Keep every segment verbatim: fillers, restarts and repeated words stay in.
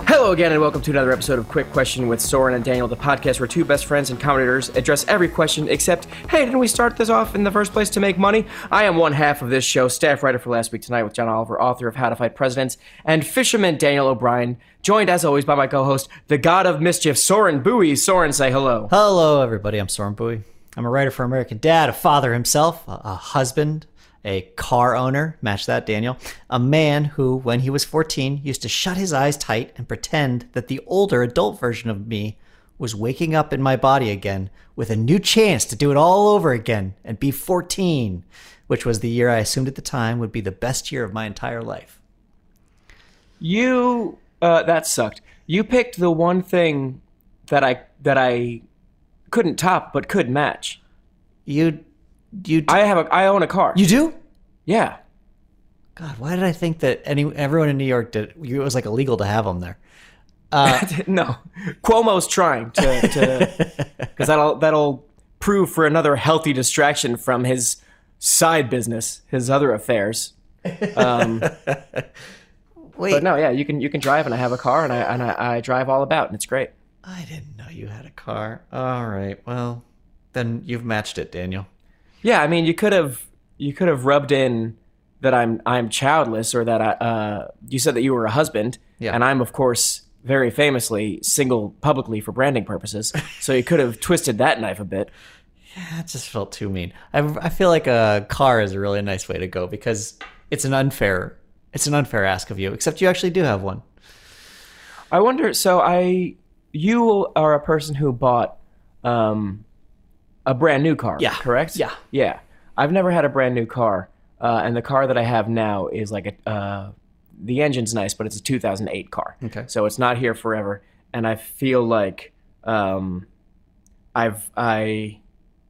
Hello again, and welcome to another episode of Quick Question with Soren and Daniel, the podcast where two best friends and commentators address every question except, hey, didn't we start this off in the first place to make money? I am one half of this show, staff writer for Last Week Tonight with John Oliver, author of How to Fight Presidents, and fisherman Daniel O'Brien, joined as always by my co-host, the god of mischief, Soren Bowie. Soren, say hello. Hello, everybody. I'm Soren Bowie. I'm a writer for American Dad, a father himself, a, a husband, a car owner, match that, Daniel, a man who, when he was fourteen, used to shut his eyes tight and pretend that the older adult version of me was waking up in my body again with a new chance to do it all over again and be fourteen, which was the year I assumed at the time would be the best year of my entire life. You, uh, that sucked. You picked the one thing that I, that I couldn't top but could match. You... You I have a. I own a car. You do? Yeah. God, why did I think that any everyone in New York did? It was like illegal to have them there. Uh, no, Cuomo's trying to, to, because that'll that'll prove for another healthy distraction from his side business, his other affairs. Um, Wait, but no, yeah, you can you can drive, and I have a car, and I and I, I drive all about, and it's great. I didn't know you had a car. All right, well, then you've matched it, Daniel. Yeah, I mean, you could have you could have rubbed in that I'm I'm childless, or that I uh, you said that you were a husband, yeah. And I'm of course very famously single publicly for branding purposes. So you could have twisted that knife a bit. Yeah, it just felt too mean. I I feel like a car is a really nice way to go because it's an unfair it's an unfair ask of you. Except you actually do have one. I wonder. So I you are a person who bought. Um, A brand new car, yeah. Correct? Yeah. Yeah. I've never had a brand new car, uh, and the car that I have now is like a, uh, the engine's nice, but it's a two thousand eight car. Okay. So it's not here forever, and I feel like um, I've, I,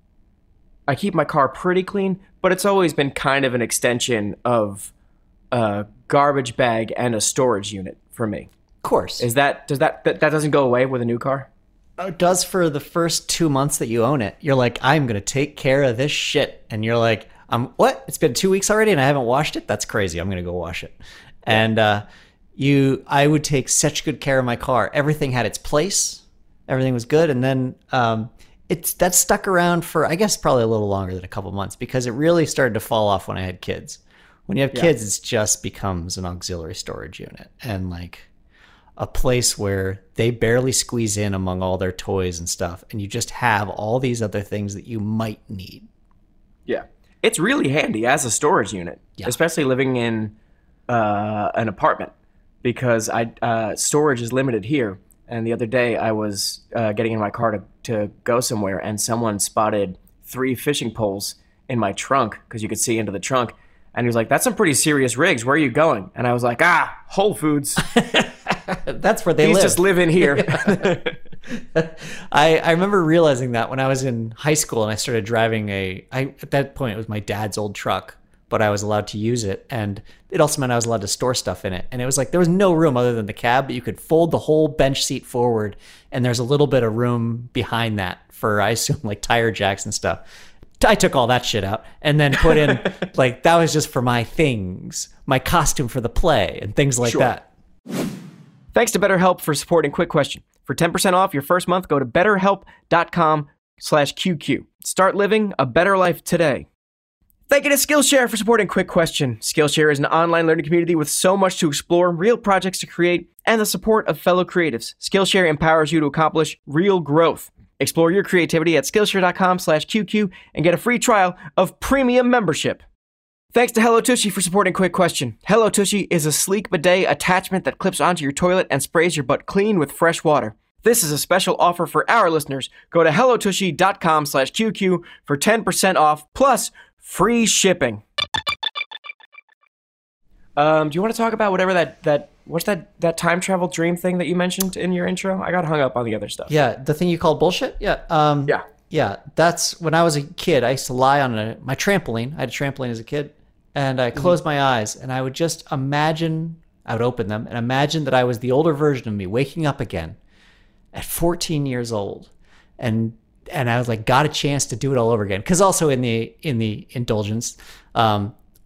I keep my car pretty clean, but it's always been kind of an extension of a garbage bag and a storage unit for me. Of course. Is that, does that, that, that doesn't go away with a new car? It does for the first two months that you own it. You're like, I'm going to take care of this shit. And you're like, um, what? It's been two weeks already and I haven't washed it? That's crazy. I'm going to go wash it. And uh, you, I would take such good care of my car. Everything had its place. Everything was good. And then um, it's that stuck around for, I guess, probably a little longer than a couple months because it really started to fall off when I had kids. When you have yeah. kids, it just becomes an auxiliary storage unit. And like, a place where they barely squeeze in among all their toys and stuff, and you just have all these other things that you might need. Yeah. It's really handy as a storage unit, yeah. especially living in uh, an apartment, because I uh, storage is limited here. And the other day I was uh, getting in my car to, to go somewhere, and someone spotted three fishing poles in my trunk, because you could see into the trunk. And he was like, that's some pretty serious rigs. Where are you going? And I was like, ah, Whole Foods. That's where they These live. just live in here. I, I remember realizing that when I was in high school and I started driving a, I, at that point it was my dad's old truck, but I was allowed to use it. And it also meant I was allowed to store stuff in it. And it was like, there was no room other than the cab, but you could fold the whole bench seat forward. And there's a little bit of room behind that for, I assume, like tire jacks and stuff. I took all that shit out and then put in, like, that was just for my things, my costume for the play and things like Sure. that. Thanks to BetterHelp for supporting Quick Question. For ten percent off your first month, go to betterhelp.com slash QQ. Start living a better life today. Thank you to Skillshare for supporting Quick Question. Skillshare is an online learning community with so much to explore, real projects to create, and the support of fellow creatives. Skillshare empowers you to accomplish real growth. Explore your creativity at Skillshare.com slash QQ and get a free trial of premium membership. Thanks to Hello Tushy for supporting Quick Question. Hello Tushy is a sleek bidet attachment that clips onto your toilet and sprays your butt clean with fresh water. This is a special offer for our listeners. Go to hellotushy.com slash QQ for ten percent off plus free shipping. Um, do you want to talk about whatever that, that what's that, that time travel dream thing that you mentioned in your intro? I got hung up on the other stuff. Yeah, the thing you called bullshit? Yeah. Um, Yeah. Yeah, that's when I was a kid. I used to lie on a, my trampoline. I had a trampoline as a kid. And I closed mm-hmm. my eyes and I would just imagine, I would open them and imagine that I was the older version of me waking up again at fourteen years old. And and I was like, got a chance to do it all over again. Because also in the in the indulgence, um,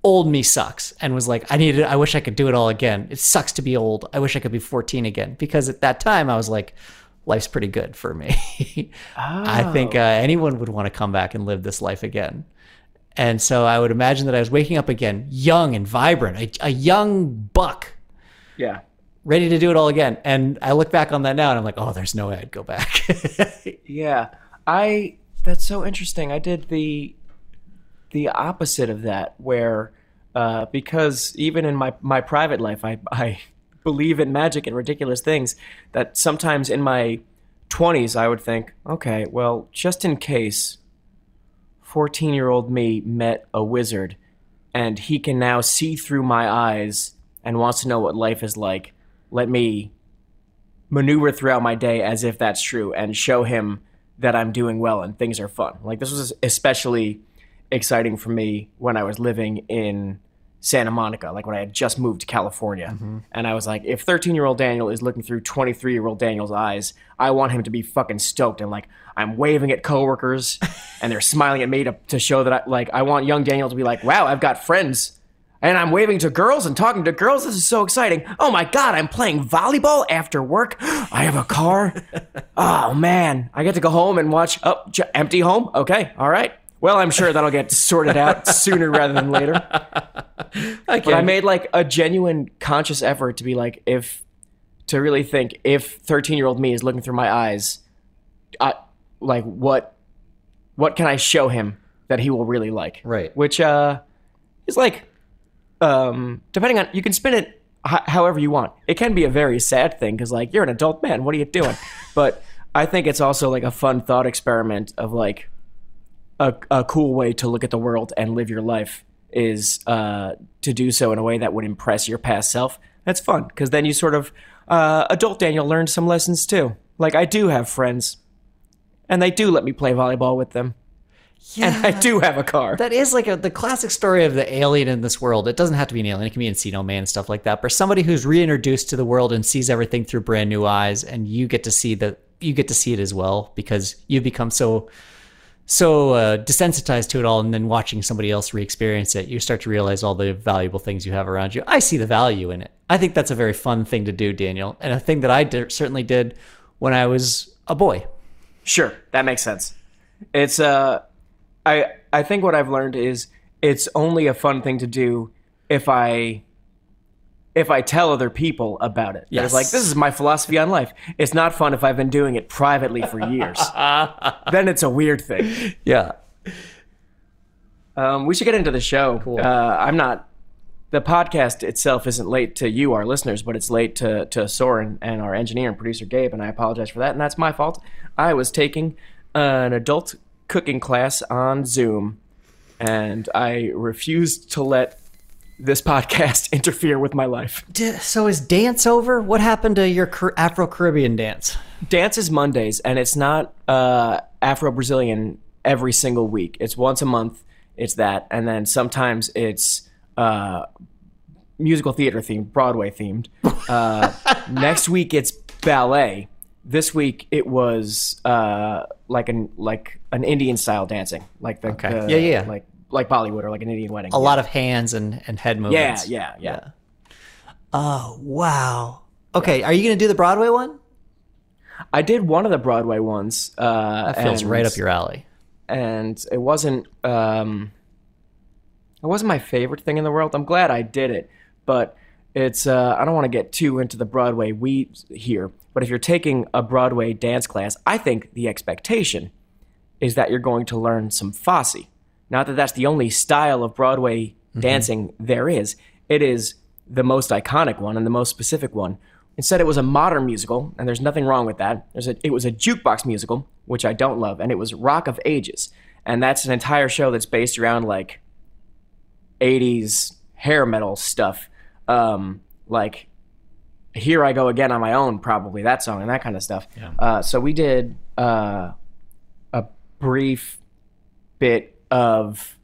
old me sucks, and was like, I needed, I wish I could do it all again. It sucks to be old. I wish I could be fourteen again. Because at that time I was like, life's pretty good for me. oh. I think uh, anyone would want to come back and live this life again. And so I would imagine that I was waking up again, young and vibrant, a, a young buck. Yeah. Ready to do it all again. And I look back on that now and I'm like, oh, there's no way I'd go back. yeah. I, that's so interesting. I did the, the opposite of that where, uh, because even in my, my private life, I, I believe in magic and ridiculous things that sometimes in my twenties, I would think, okay, well, just in case fourteen year old me met a wizard and he can now see through my eyes and wants to know what life is like, let me maneuver throughout my day as if that's true and show him that I'm doing well and things are fun. Like, this was especially exciting for me when I was living in Santa Monica, like when I had just moved to California. Mm-hmm. And I was like, if thirteen year old Daniel is looking through twenty-three year old Daniel's eyes, I want him to be fucking stoked. And like, I'm waving at coworkers and they're smiling at me to, to show that I, like, I want young Daniel to be like, wow, I've got friends. And I'm waving to girls and talking to girls. This is so exciting. Oh my God, I'm playing volleyball after work. I have a car. Oh man, I get to go home and watch, oh, j- empty home. Okay, all right. Well, I'm sure that'll get sorted out sooner rather than later. Okay. But I made like a genuine conscious effort to be like, if, to really think, if thirteen year old me is looking through my eyes, I, like what, what can I show him that he will really like? Right. Which uh, is like, Um, depending on, you can spin it h- however you want. It can be a very sad thing because, like, you're an adult man. What are you doing? But I think it's also like a fun thought experiment of like a, a cool way to look at the world and live your life is uh, to do so in a way that would impress your past self. That's fun because then you sort of, uh, adult Daniel learned some lessons too. Like, I do have friends and they do let me play volleyball with them. Yeah, and I do have a car. That is like a, the classic story of the alien in this world. It doesn't have to be an alien. It can be Encino Man and stuff like that. But somebody who's reintroduced to the world and sees everything through brand new eyes, and you get to see that you get to see it as well because you become so so uh, desensitized to it all. And then watching somebody else re-experience it, you start to realize all the valuable things you have around you. I see the value in it. I think that's a very fun thing to do, Daniel, and a thing that I did, certainly did when I was a boy. Sure, that makes sense. It's uh. I, I think what I've learned is it's only a fun thing to do if I if I tell other people about it. Yes. It's like, this is my philosophy on life. It's not fun if I've been doing it privately for years. Then it's a weird thing. Yeah. Um, we should get into the show. Cool. Uh, I'm not... The podcast itself isn't late to you, our listeners, but it's late to, to Soren and our engineer and producer, Gabe, and I apologize for that, and that's my fault. I was taking an adult cooking class on Zoom, and I refused to let this podcast interfere with my life. So is dance over? What happened to your Afro-Caribbean dance? Dance is Mondays, and it's not uh, Afro-Brazilian every single week. It's once a month. It's that, and then sometimes it's uh, musical theater themed, Broadway themed. Uh, next week it's ballet. This week it was uh, like an like an Indian style dancing, like the, okay. the yeah yeah like like Bollywood or like an Indian wedding. A yeah. lot of hands and, and head movements. Yeah, yeah, yeah. yeah. Oh wow. Okay, are you gonna do the Broadway one? I did one of the Broadway ones. Uh, that feels and, right up your alley. And it wasn't um, it wasn't my favorite thing in the world. I'm glad I did it, but it's uh, I don't want to get too into the Broadway weeds here. But if you're taking a Broadway dance class, I think the expectation is that you're going to learn some Fosse. Not that that's the only style of Broadway mm-hmm. dancing there is. It is the most iconic one and the most specific one. Instead, it was a modern musical, and there's nothing wrong with that. There's a, it was a jukebox musical, which I don't love, and it was Rock of Ages. And that's an entire show that's based around, like, eighties hair metal stuff. Um, like... Here I Go Again on My Own, probably, that song and that kind of stuff. Yeah. Uh, so we did uh, a brief bit of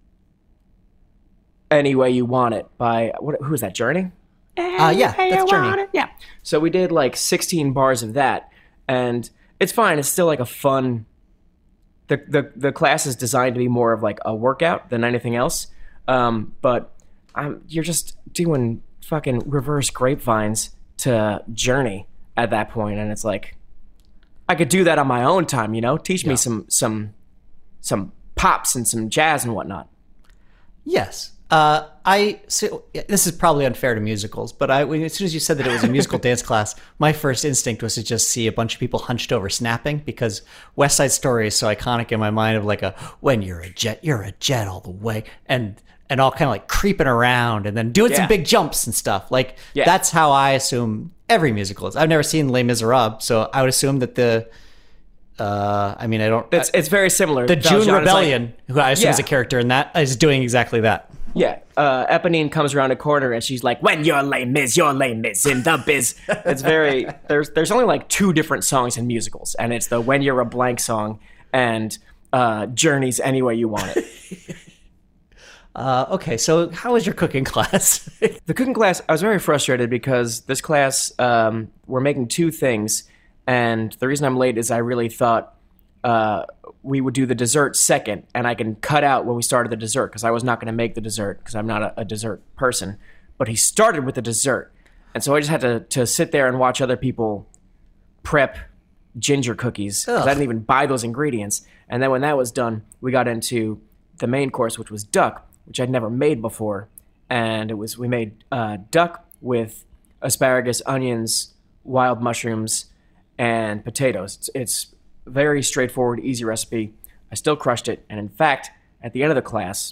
Any Way You Want It by, what? Who is that, Journey? Uh, yeah, that's Journey. Yeah. So we did like sixteen bars of that, and it's fine. It's still like a fun, the, the, the class is designed to be more of like a workout than anything else. Um, but I'm, you're just doing fucking reverse grapevines to Journey at that point, and it's like I could do that on my own time, you know. Teach Yeah. me some some some pops and some jazz and whatnot. Yes. Uh, I so this is probably unfair to musicals, but I when, as soon as you said that it was a musical dance class, my first instinct was to just see a bunch of people hunched over snapping, because West Side Story is so iconic in my mind of like a when you're a jet, you're a jet all the way, and and all kind of like creeping around and then doing Yeah. some big jumps and stuff. Like Yeah. that's how I assume every musical is. I've never seen Les Miserables, so I would assume that the uh, I mean I don't It's it's very similar. the Valjean June is like- Rebellion, who I assume Yeah. is a character in that, is doing exactly that. Yeah, uh, Eponine comes around a corner and she's like, "When you're Les Mis, you're Les Mis in the biz." It's very there's there's only like two different songs in musicals, and it's the "When You're a Blank" song and uh, Journey's "Any Way You Want It." Uh, okay, so how was your cooking class? The cooking class, I was very frustrated because this class um, we're making two things, and the reason I'm late is I really thought uh, we would do the dessert second, and I can cut out when we started the dessert because I was not going to make the dessert because I'm not a, a dessert person. But he started with the dessert, and so I just had to to sit there and watch other people prep ginger cookies because Ugh. I didn't even buy those ingredients. And then when that was done, we got into the main course, which was duck, which I'd never made before, and it was we made uh, duck with asparagus, onions, wild mushrooms, and potatoes. It's, it's very straightforward, easy recipe. I still crushed it, and in fact, at the end of the class,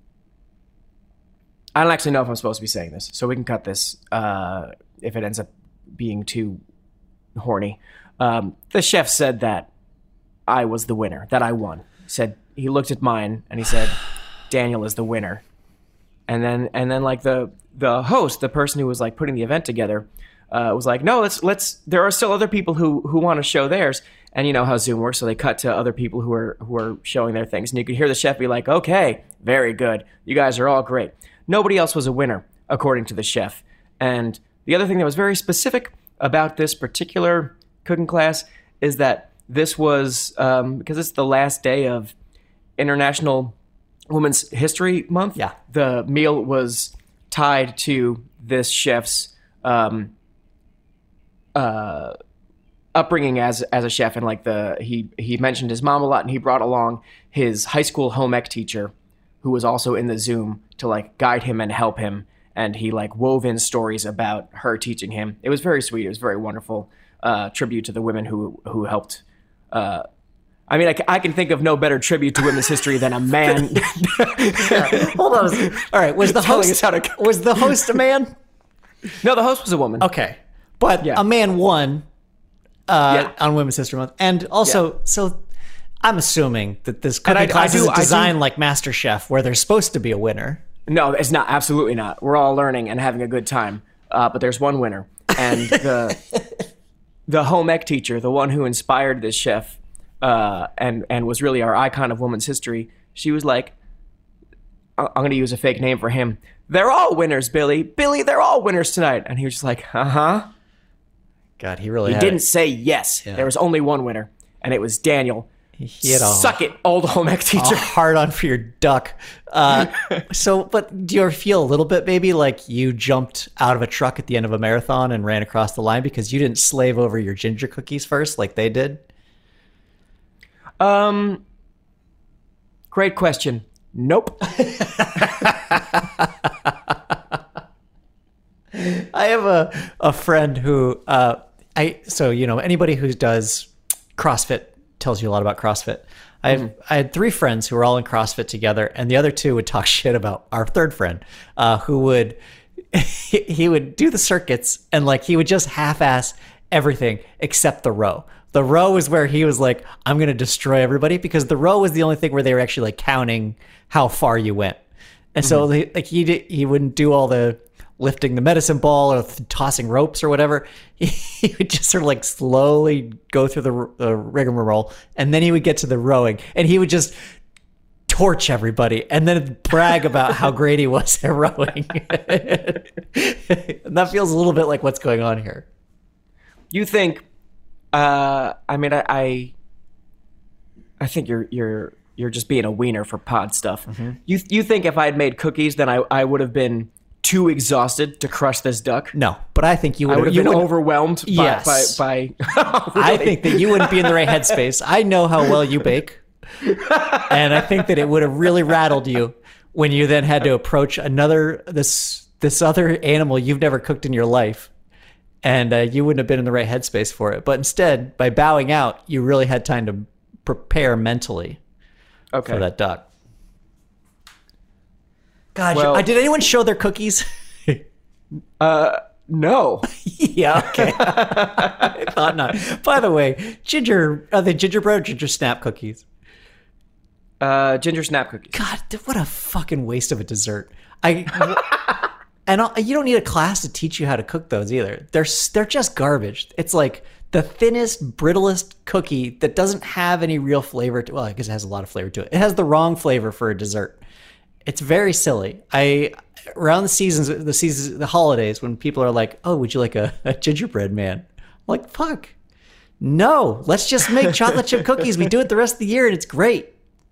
I don't actually know if I'm supposed to be saying this, so we can cut this uh, if it ends up being too horny. Um, the chef said that I was the winner, that I won. He said he looked at mine and he said, "Daniel is the winner." And then and then like the the host, the person who was like putting the event together, uh, was like, "No, let's let's. There are still other people who who want to show theirs." And you know how Zoom works, so they cut to other people who are who are showing their things, and you could hear the chef be like, "Okay, very good. You guys are all great." Nobody else was a winner, according to the chef. And the other thing that was very specific about this particular cooking class is that this was um, because it's the last day of International Women's History Month. Yeah. The meal was tied to this chef's um, uh, upbringing as as a chef, and like the he he mentioned his mom a lot, and he brought along his high school home ec teacher, who was also in the Zoom to like guide him and help him, and he like wove in stories about her teaching him. It was very sweet. It was very wonderful uh, tribute to the women who who helped. Uh, I mean, I, ca- I can think of no better tribute to women's history than a man. Hold on. All right, was the Telling host us how to cook. was the host a man? No, the host was a woman. Okay, but Yeah. a man won uh, Yeah. on Women's History Month, and also so. I'm assuming that this cooking I- I class do- is I do- designed like MasterChef, where there's supposed to be a winner. No, it's not. Absolutely not. We're all learning and having a good time. Uh, but there's one winner, and the the home ec teacher, the one who inspired this chef, uh, and and was really our icon of women's history. She was like, I- "I'm going to use a fake name for him. They're all winners, Billy. Billy, they're all winners tonight." And he was just like, "Uh huh." God, he really He had didn't it. say yes. There was only one winner, and it was Daniel. He had a, Suck it, old home ec a teacher. hard on for your duck. Uh, so, but do you ever feel a little bit maybe like you jumped out of a truck at the end of a marathon and ran across the line because you didn't slave over your ginger cookies first like they did? Um, great question. Nope. I have a, a friend who uh, I so you know anybody who does CrossFit tells you a lot about CrossFit. I have, I had three friends who were all in CrossFit together, and the other two would talk shit about our third friend, uh, who would he, he would do the circuits and like he would just half-ass everything except the row. The row is where he was like, "I'm going to destroy everybody," because the row was the only thing where they were actually like counting how far you went, and so they, like he did, he wouldn't do all the lifting the medicine ball or th- tossing ropes or whatever. He, he would just sort of like slowly go through the, the rigmarole, and then he would get to the rowing, and he would just torch everybody, and then brag about how great he was at rowing. And that feels a little bit like what's going on here. You think? Uh, I mean, I, I, I think you're you're you're just being a wiener for pod stuff. Mm-hmm. You you think if I had made cookies, then I, I would have been too exhausted to crush this duck? No, but I think you would I would have been would, overwhelmed by, yes. by, by, by really? I think that you wouldn't be in the right headspace. I know how well you bake. And I think that it would have really rattled you when you then had to approach another, this this other animal you've never cooked in your life. And uh, you wouldn't have been in the right headspace for it. But instead, by bowing out, you really had time to prepare mentally okay. for that duck. God, well, did anyone show their cookies? uh, no. Yeah, okay. I thought not. By the way, ginger, are they gingerbread or ginger snap cookies? Uh, ginger snap cookies. God, what a fucking waste of a dessert. I and I'll, you don't need a class to teach you how to cook those either. They're they're just garbage. It's like the thinnest, brittlest cookie that doesn't have any real flavor to. Well, I guess it has a lot of flavor to it. It has the wrong flavor for a dessert. It's very silly. I around the seasons, the seasons, the holidays, when people are like, "Oh, would you like a, a gingerbread man?" I'm like, fuck, no. Let's just make chocolate chip cookies. We do it the rest of the year, and it's great.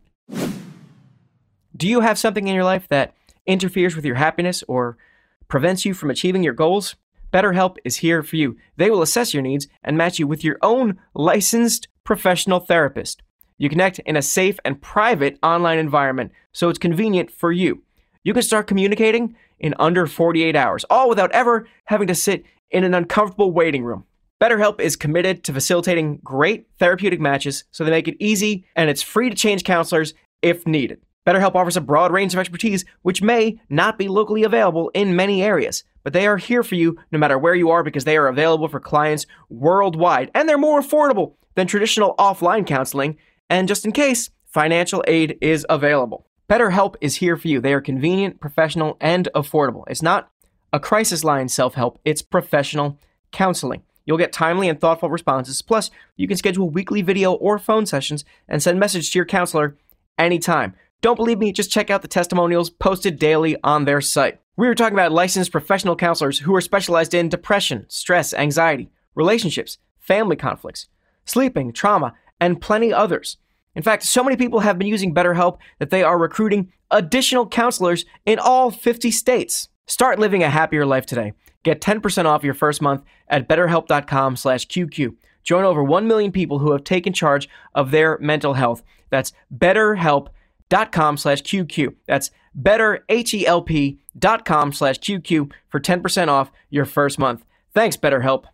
Do you have something in your life that interferes with your happiness or prevents you from achieving your goals? BetterHelp is here for you. They will assess your needs and match you with your own licensed professional therapist. You connect in a safe and private online environment, so it's convenient for you. You can start communicating in under forty-eight hours, all without ever having to sit in an uncomfortable waiting room. BetterHelp is committed to facilitating great therapeutic matches, so they make it easy, and it's free to change counselors if needed. BetterHelp offers a broad range of expertise, which may not be locally available in many areas, but they are here for you no matter where you are because they are available for clients worldwide, and they're more affordable than traditional offline counseling, and just in case, financial aid is available. BetterHelp is here for you. They are convenient, professional, and affordable. It's not a crisis line self-help, it's professional counseling. You'll get timely and thoughtful responses, plus you can schedule weekly video or phone sessions and send message to your counselor anytime. Don't believe me? Just check out the testimonials posted daily on their site. We were talking about licensed professional counselors who are specialized in depression, stress, anxiety, relationships, family conflicts, sleeping, trauma, and plenty others. In fact, so many people have been using BetterHelp that they are recruiting additional counselors in all fifty states. Start living a happier life today. Get ten percent off your first month at betterhelp.com slash QQ. Join over one million people who have taken charge of their mental health. That's betterhelp.com slash QQ. That's betterhelp.com slash QQ for ten percent off your first month. Thanks, BetterHelp.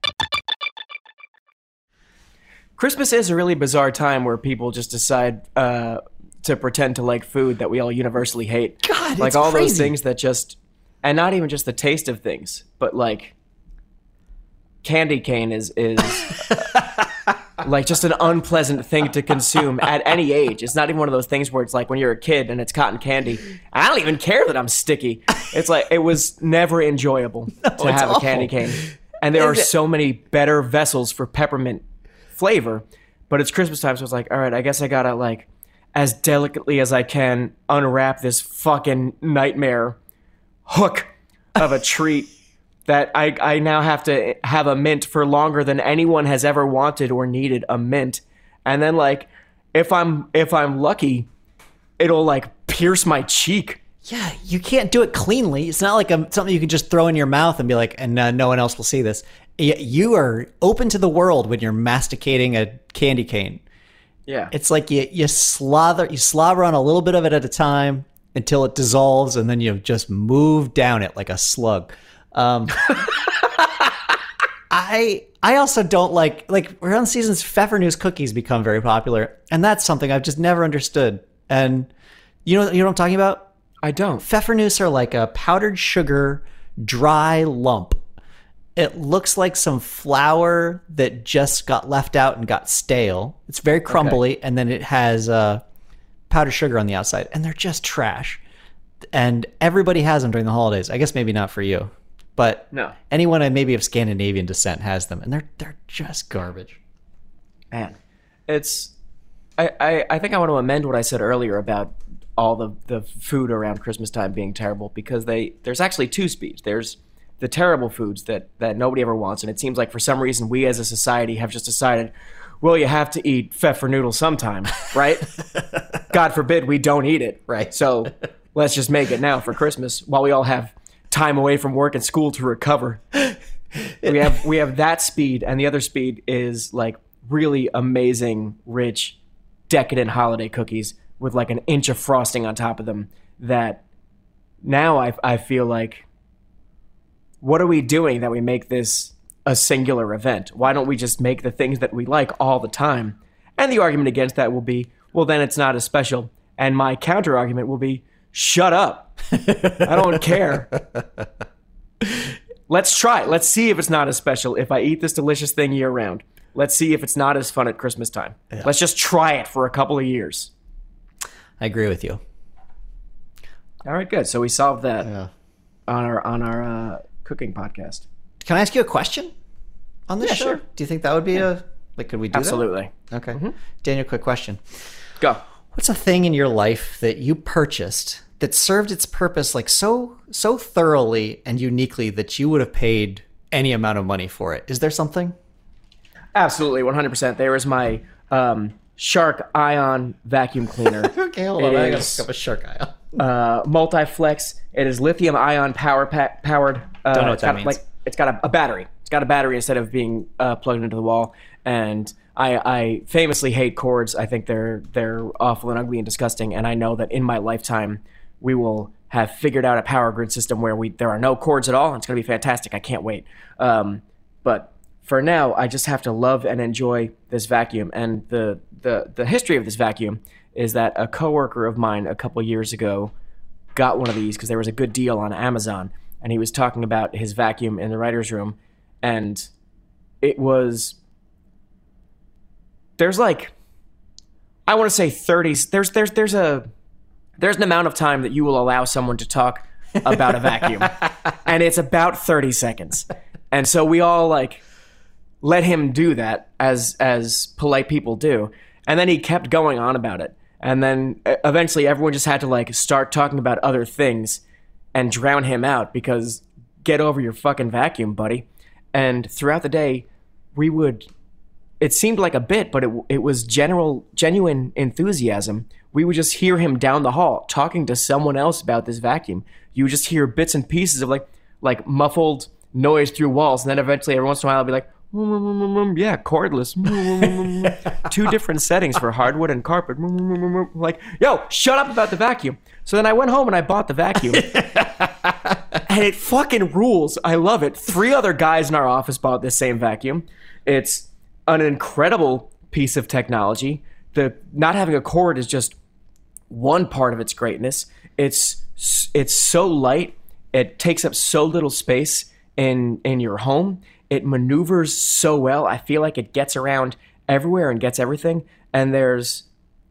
Christmas is a really bizarre time where people just decide uh, to pretend to like food that we all universally hate. God, like it's all crazy. Those things that just, and not even just the taste of things, but like candy cane is is uh, like just an unpleasant thing to consume at any age. It's not even one of those things where it's like when you're a kid and it's cotton candy. I don't even care that I'm sticky. It's like it was never enjoyable no, to have awful. a candy cane. And there are so many better vessels for peppermint flavor, but it's Christmas time, so it's like, all right, I guess I gotta like as delicately as I can unwrap this fucking nightmare hook of a treat that I, I now have to have a mint for longer than anyone has ever wanted or needed a mint. And then like if I'm if I'm lucky, it'll like pierce my cheek. Yeah, you can't do it cleanly. It's not like a, something you can just throw in your mouth and be like, and uh, no one else will see this. You are open to the world when you're masticating a candy cane. Yeah. It's like you, you slather, you slobber on a little bit of it at a time until it dissolves, and then you just move down it like a slug. Um, I I also don't like, like around seasons, Pfeffernusse cookies become very popular, and that's something I've just never understood. And you know, you know what I'm talking about? I don't. Pfeffernusse are like a powdered sugar, dry lump. It looks like some flour that just got left out and got stale. It's very crumbly, okay. And then it has uh, powdered sugar on the outside, and they're just trash. And everybody has them during the holidays. I guess maybe not for you, but no. Anyone maybe of Scandinavian descent has them, and they're they're just garbage. Man, it's. I, I, I think I want to amend what I said earlier about all the, the food around Christmas time being terrible, because they there's actually two speeds. There's the terrible foods that, that nobody ever wants, and it seems like for some reason we as a society have just decided, well, you have to eat pfeffernoodle sometime, right? God forbid we don't eat it. Right. So let's just make it now for Christmas while we all have time away from work and school to recover. We have we have that speed, and the other speed is like really amazing, rich, decadent holiday cookies with like an inch of frosting on top of them. That now I I feel like, what are we doing that we make this a singular event? Why don't we just make the things that we like all the time? And the argument against that will be, well, then it's not as special. And my counter argument will be, shut up. I don't care. Let's try it. Let's see if it's not as special if I eat this delicious thing year round. Let's see if it's not as fun at Christmas time. Yeah. Let's just try it for a couple of years. I agree with you. All right, good. So we solved that Yeah. on our on our uh, cooking podcast. Can I ask you a question on this Yeah, show? sure. Do you think that would be a, like, could we do Absolutely. that? Okay. Mm-hmm. Daniel, quick question. Go. What's a thing in your life that you purchased that served its purpose like so so thoroughly and uniquely that you would have paid any amount of money for it? Is there something? Absolutely, one hundred percent. There is my um, Shark Ion vacuum cleaner. Okay, hold It on. I gotta is, pick up a Shark Ion. uh, multi-flex. It is lithium ion power pa- powered. Uh, Don't know what it's that got, means. Like, it's got a, a battery. It's got a battery instead of being uh, plugged into the wall. And I, I famously hate cords. I think they're they're awful and ugly and disgusting. And I know that in my lifetime, we will have figured out a power grid system where we there are no cords at all. And it's going to be fantastic. I can't wait. Um, but for now, I just have to love and enjoy this vacuum. And the the the history of this vacuum is that a coworker of mine a couple years ago got one of these because there was a good deal on Amazon, and he was talking about his vacuum in the writer's room, and it was there's like I want to say thirty there's there's there's a there's an amount of time that you will allow someone to talk about a vacuum, and it's about thirty seconds. And so we all like let him do that as as polite people do, and then he kept going on about it. And then eventually everyone just had to like start talking about other things and drown him out because get over your fucking vacuum, buddy. And throughout the day, we would, it seemed like a bit, but it it was general, genuine enthusiasm. We would just hear him down the hall talking to someone else about this vacuum. You would just hear bits and pieces of like, like muffled noise through walls. And then eventually every once in a while I'll be like, yeah, cordless. Two different settings for hardwood and carpet. Like, yo, shut up about the vacuum. So then I went home and I bought the vacuum. And it fucking rules. I love it. Three other guys in our office bought this same vacuum. It's an incredible piece of technology. The not having a cord is just one part of its greatness. It's it's so light. It takes up so little space in in your home. It maneuvers so well. I feel like it gets around everywhere and gets everything. And there's,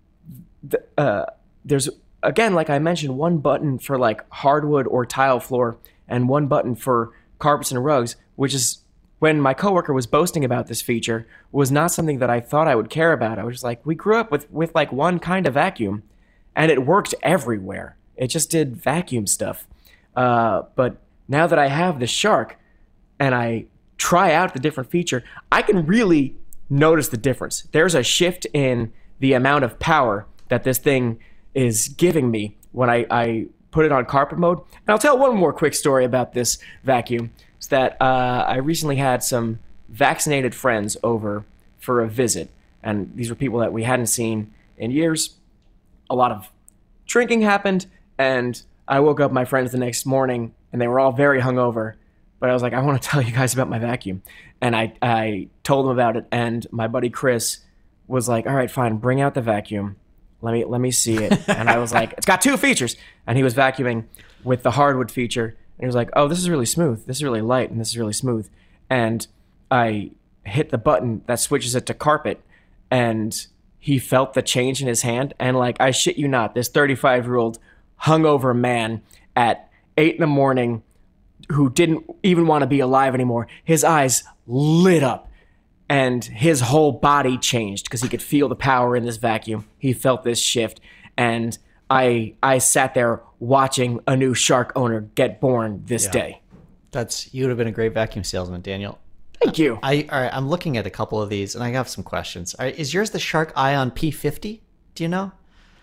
uh, there's again, like I mentioned, one button for like hardwood or tile floor and one button for carpets and rugs, which is when my coworker was boasting about this feature, was not something that I thought I would care about. I was just like, we grew up with, with like one kind of vacuum and it worked everywhere. It just did vacuum stuff. Uh, but now that I have the Shark and I try out the different feature, I can really notice the difference. There's a shift in the amount of power that this thing is giving me when I, I put it on carpet mode. And I'll tell one more quick story about this vacuum. It's that uh, I recently had some vaccinated friends over for a visit. And these were people that we hadn't seen in years. A lot of drinking happened, and I woke up my friends the next morning, and they were all very hungover. But I was like, I want to tell you guys about my vacuum. And I, I told them about it. And my buddy Chris was like, all right, fine, bring out the vacuum. Let me let me see it. And I was like, it's got two features. And he was vacuuming with the hardwood feature. And he was like, oh, this is really smooth. This is really light. And this is really smooth. And I hit the button that switches it to carpet. And he felt the change in his hand. And like, I shit you not, this thirty-five-year-old hungover man at eight in the morning who didn't even want to be alive anymore, his eyes lit up and his whole body changed because he could feel the power in this vacuum. He felt this shift. And I I sat there watching a new Shark owner get born this Yeah. day. That's, you would have been a great vacuum salesman, Daniel. Thank you. I, all right, I'm looking at a couple of these and I have some questions. All right, is yours the Shark Ion P fifty? Do you know?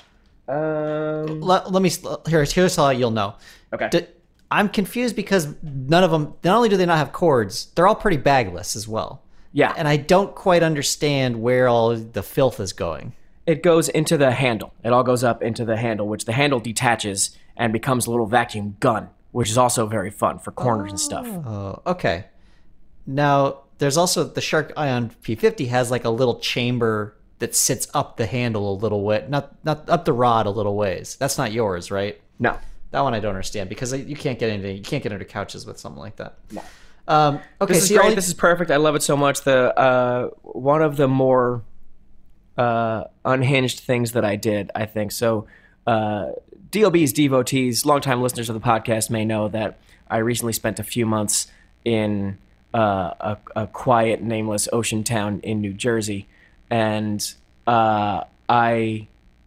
Um, Let, let me here's here's how you'll know. Okay. D- I'm confused because none of them. Not only do they not have cords, they're all pretty bagless as well. Yeah. And I don't quite understand where all the filth is going. It goes into the handle. It all goes up into the handle, which the handle detaches and becomes a little vacuum gun, which is also very fun for corners and stuff. Oh, okay. Now, there's also the Shark Ion P fifty has like a little chamber that sits up the handle a little way, not not up the rod a little ways. That's not yours, right? No. That one I don't understand because you can't get anything. You can't get under couches with something like that. No. Um, okay, This is so great. only- This is perfect. I love it so much. The uh, one of the more uh, unhinged things that I did, I think. So, uh, D O B's devotees, longtime listeners of the podcast, may know that I recently spent a few months in uh, a, a quiet, nameless ocean town in New Jersey, and uh, I.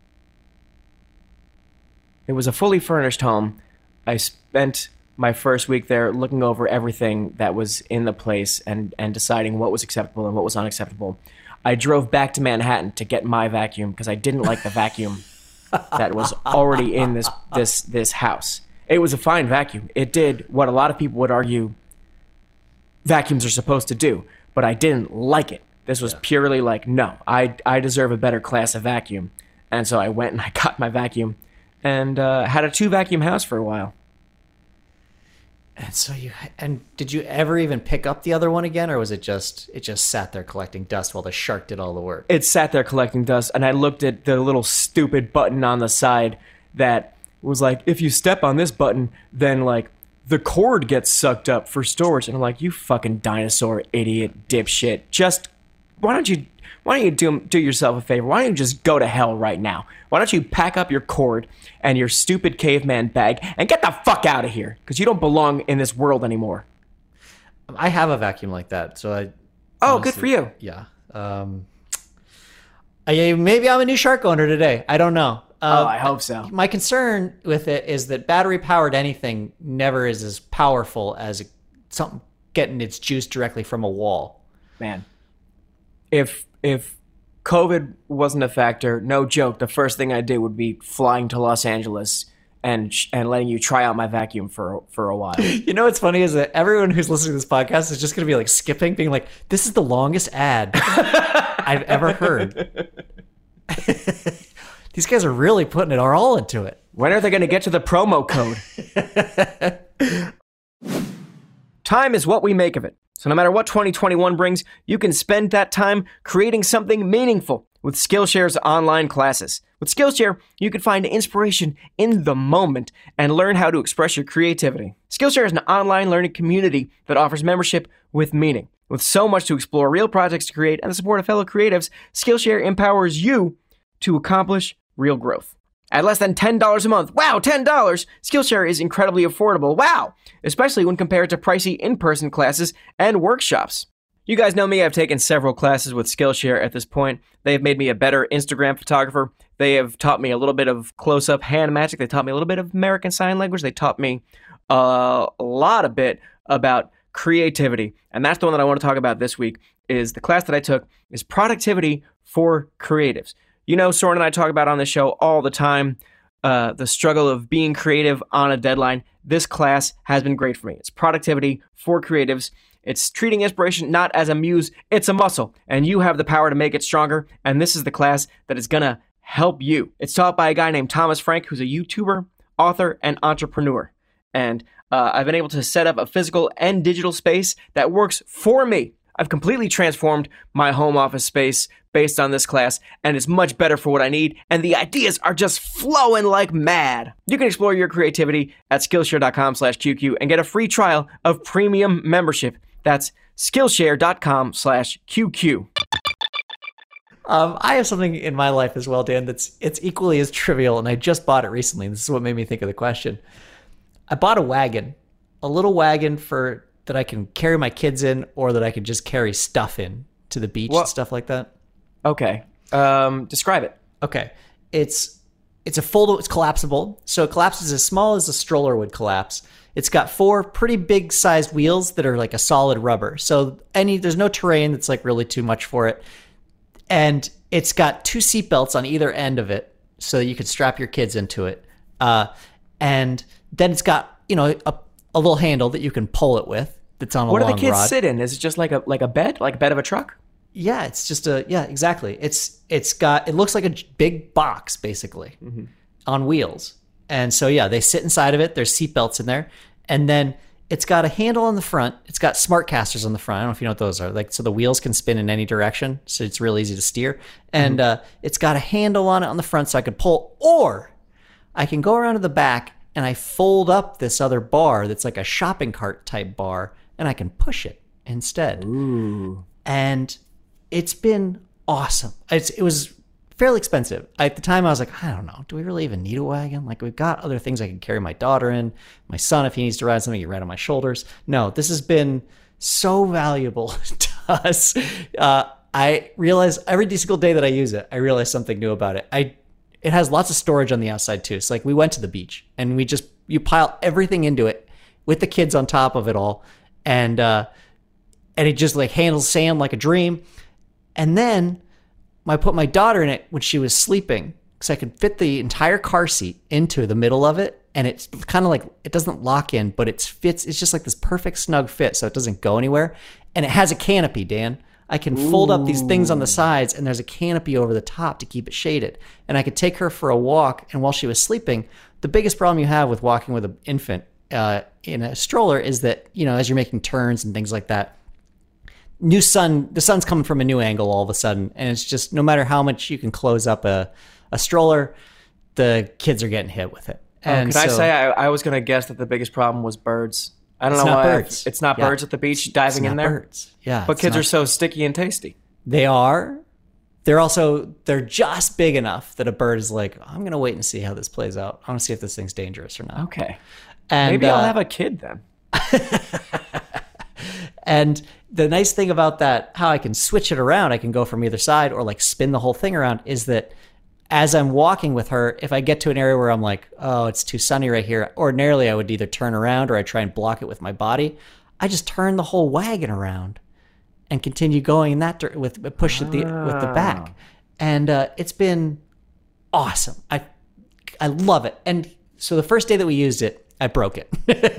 It was a fully furnished home. I spent my first week there looking over everything that was in the place and, and deciding what was acceptable and what was unacceptable. I drove back to Manhattan to get my vacuum because I didn't like the vacuum that was already in this this this house. It was a fine vacuum. It did what a lot of people would argue vacuums are supposed to do, but I didn't like it. This was purely like, no, I I deserve a better class of vacuum. And so I went and I got my vacuum and uh, had a two vacuum house for a while. And so you and did you ever even pick up the other one again, or was it just it just sat there collecting dust while the Shark did all the work? It sat there collecting dust, and I looked at the little stupid button on the side that was like, if you step on this button, then like the cord gets sucked up for storage. And I'm like, you fucking dinosaur idiot dipshit. Just why don't you why don't you do do yourself a favor? Why don't you just go to hell right now? Why don't you pack up your cord and your stupid caveman bag and get the fuck out of here? Because you don't belong in this world anymore. I have a vacuum like that, so I. Oh, honestly, good for you. Yeah. Um, I, maybe I'm a new Shark owner today. I don't know. Oh, Um, I hope so. My concern with it is that battery-powered anything never is as powerful as something getting its juice directly from a wall. Man, if if COVID wasn't a factor, no joke, the first thing I'd do would be flying to Los Angeles and and letting you try out my vacuum for for a while. You know what's funny is that everyone who's listening to this podcast is just going to be like skipping, being like, "This is the longest ad I've ever heard." These guys are really putting it all into it. When are they going to get to the promo code? Time is what we make of it. So no matter what twenty twenty-one brings, you can spend that time creating something meaningful with Skillshare's online classes. With Skillshare, you can find inspiration in the moment and learn how to express your creativity. Skillshare is an online learning community that offers membership with meaning. With so much to explore, real projects to create, and the support of fellow creatives, Skillshare empowers you to accomplish real growth. At less than ten dollars a month, wow, ten dollars, Skillshare is incredibly affordable, wow, especially when compared to pricey in-person classes and workshops. You guys know me, I've taken several classes with Skillshare at this point. They have made me a better Instagram photographer. They have taught me a little bit of close-up hand magic. They taught me a little bit of American Sign Language. They taught me a lot a bit about creativity. And that's the one that I want to talk about this week, is the class that I took is Productivity for Creatives. You know, Soren and I talk about on the show all the time, uh, the struggle of being creative on a deadline. This class has been great for me. It's Productivity for Creatives. It's treating inspiration not as a muse, it's a muscle, and you have the power to make it stronger, and this is the class that is going to help you. It's taught by a guy named Thomas Frank, who's a YouTuber, author, and entrepreneur. And uh, I've been able to set up a physical and digital space that works for me. I've completely transformed my home office space based on this class, and it's much better for what I need, and the ideas are just flowing like mad. You can explore your creativity at Skillshare.com slash QQ and get a free trial of premium membership. That's Skillshare.com slash QQ. Um, I have something in my life as well, Dan, that's it's equally as trivial, and I just bought it recently. This is what made me think of the question. I bought a wagon, a little wagon for that I can carry my kids in, or that I can just carry stuff in to the beach What? and stuff like that. Okay. Um, describe it. Okay. It's it's a foldable, it's collapsible. So it collapses as small as a stroller would collapse. It's got four pretty big sized wheels that are like a solid rubber. So any there's no terrain that's like really too much for it. And it's got two seat belts on either end of it. so that you could strap your kids into it. Uh, and then it's got, you know, a, a little handle that you can pull it with that's on a What long do the kids rod. sit in? Is it just like a like a bed, like a bed of a truck? Yeah, it's just a, yeah, exactly. It's It's got, it looks like a j- big box, basically, mm-hmm. on wheels. And so, yeah, they sit inside of it. There's seat belts in there. And then it's got a handle on the front. It's got smart casters on the front. I don't know if you know what those are. Like, so the wheels can spin in any direction, so it's real easy to steer. And mm-hmm. uh, it's got a handle on it on the front, so I could pull, or I can go around to the back and I fold up this other bar that's like a shopping cart type bar, and I can push it instead. Ooh. And it's been awesome. It's, it was fairly expensive. At the time, I was like, I don't know. Do we really even need a wagon? Like, we've got other things I can carry my daughter in. My son, if he needs to ride something, he can ride on my shoulders. No, this has been so valuable to us. Uh, I realize every single day that I use it, I realize something new about it. I It has lots of storage on the outside, too. So, like, we went to the beach, and we just, you pile everything into it with the kids on top of it all. And, uh, and it just, like, handles sand like a dream. And then I put my daughter in it when she was sleeping, because I could fit the entire car seat into the middle of it. And it's kind of like, it doesn't lock in, but it fits. It's just like this perfect snug fit, so it doesn't go anywhere. And it has a canopy, Dan. I can Ooh. fold up these things on the sides, and there's a canopy over the top to keep it shaded. And I could take her for a walk. And while she was sleeping, the biggest problem you have with walking with an infant uh, in a stroller is that, you know, as you're making turns and things like that, new sun, the sun's coming from a new angle all of a sudden. And it's just, no matter how much you can close up a, a stroller, the kids are getting hit with it. And oh, can so, I say, I, I was going to guess that the biggest problem was birds. I don't it's know not why. birds. It's not yeah. birds at the beach diving it's in not there? Birds. Yeah. But kids not, are so sticky and tasty. They are. They're also, they're just big enough that a bird is like, I'm going to wait and see how this plays out. I want to see if this thing's dangerous or not. Okay. And, Maybe uh, I'll have a kid then. And the nice thing about that, how I can switch it around, I can go from either side or like spin the whole thing around, is that as I'm walking with her, if I get to an area where I'm like, oh, it's too sunny right here, ordinarily I would either turn around or I try and block it with my body. I just turn the whole wagon around and continue going in that dir- with push it the, with the back. And uh, it's been awesome. I I love it. And so the first day that we used it, I broke it.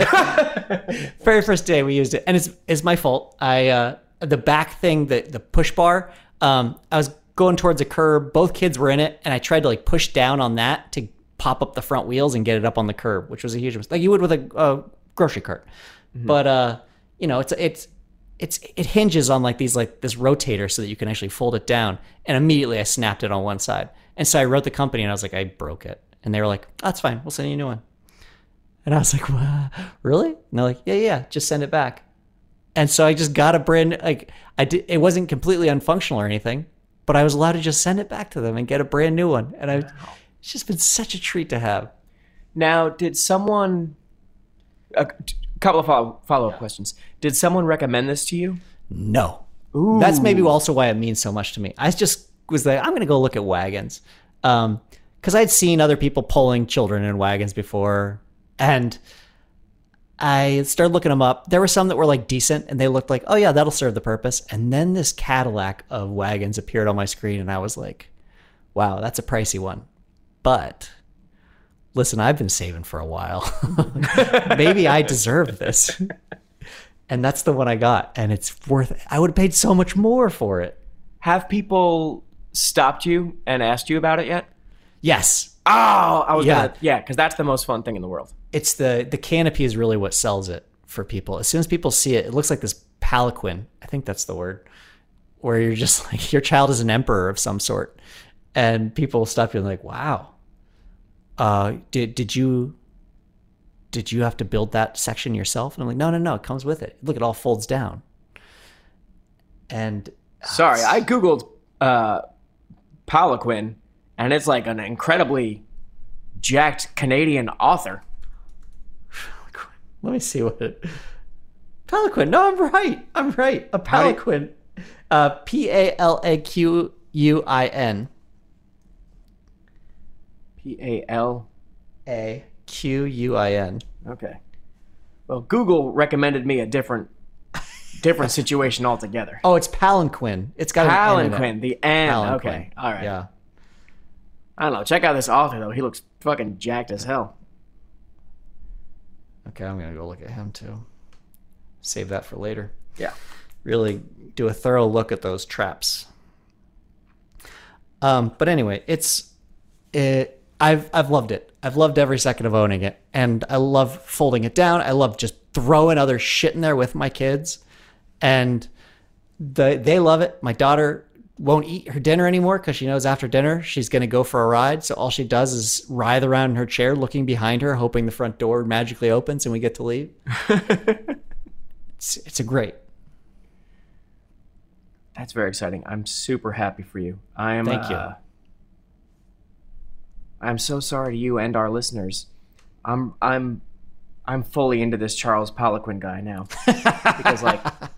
Very first day we used it, and it's it's my fault. I uh, the back thing, the the push bar. Um, I was going towards a curb. Both kids were in it, and I tried to like push down on that to pop up the front wheels and get it up on the curb, which was a huge mistake, like you would with a, a grocery cart. Mm-hmm. But uh, you know, it's it's it's it hinges on like these like this rotator so that you can actually fold it down. And immediately I snapped it on one side, and so I wrote the company and I was like, I broke it, and they were like, oh, that's fine, we'll send you a new one. And I was like, wow, really? And they're like, yeah, yeah, just send it back. And so I just got a brand, like, I did, it wasn't completely unfunctional or anything, but I was allowed to just send it back to them and get a brand new one. And I, it's just been such a treat to have. Now, did someone, a couple of follow, follow-up yeah. questions. Did someone recommend this to you? No. Ooh. That's maybe also why it means so much to me. I just was like, I'm going to go look at wagons. Um, because I'd seen other people pulling children in wagons before. And I started looking them up. There were some that were like decent, and they looked like, oh yeah, that'll serve the purpose. And then this Cadillac of wagons appeared on my screen, and I was like, wow, that's a pricey one. But listen, I've been saving for a while. Maybe I deserve this. And that's the one I got, and it's worth it. I would have paid so much more for it. Have people stopped you and asked you about it yet? Yes. Oh, I was yeah, gonna, yeah, because that's the most fun thing in the world. It's the the canopy is really what sells it for people. As soon as people see it, it looks like this palanquin. I think that's the word, where you're just like, your child is an emperor of some sort, and people will stop you and like, wow, uh, did did you did you have to build that section yourself? And I'm like, no, no, no, it comes with it. Look, it all folds down. And sorry, uh, I googled uh, palanquin. And it's like an incredibly jacked Canadian author. Let me see what it... Palanquin. No, I'm right. I'm right. A palanquin. Uh, P A L A Q U I N. P A L A Q U I N. Okay. Well, Google recommended me a different different situation altogether. Oh, it's palanquin. It's got palanquin, an N in it. the N. Palanquin. Okay. All right. Yeah. I don't know. Check out this author though. He looks fucking jacked as hell. Okay, I'm gonna go look at him too. Save that for later. Yeah. Really do a thorough look at those traps. Um, but anyway, it's it. I've I've loved it. I've loved every second of owning it, and I love folding it down. I love just throwing other shit in there with my kids, and the they love it. My daughter won't eat her dinner anymore because she knows after dinner she's going to go for a ride. So all she does is writhe around in her chair, looking behind her, hoping the front door magically opens and we get to leave. it's it's a great. That's very exciting. I'm super happy for you. I am. Thank you. Uh, I'm so sorry to you and our listeners. I'm I'm I'm fully into this Charles Poliquin guy now because like